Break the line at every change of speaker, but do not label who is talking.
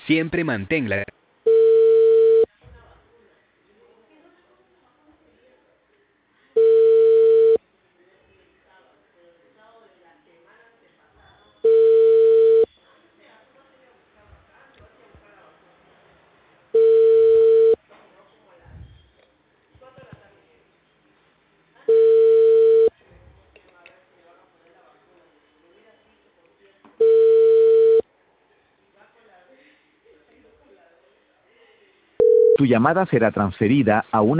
Siempre manténla.
Tu llamada será transferida a una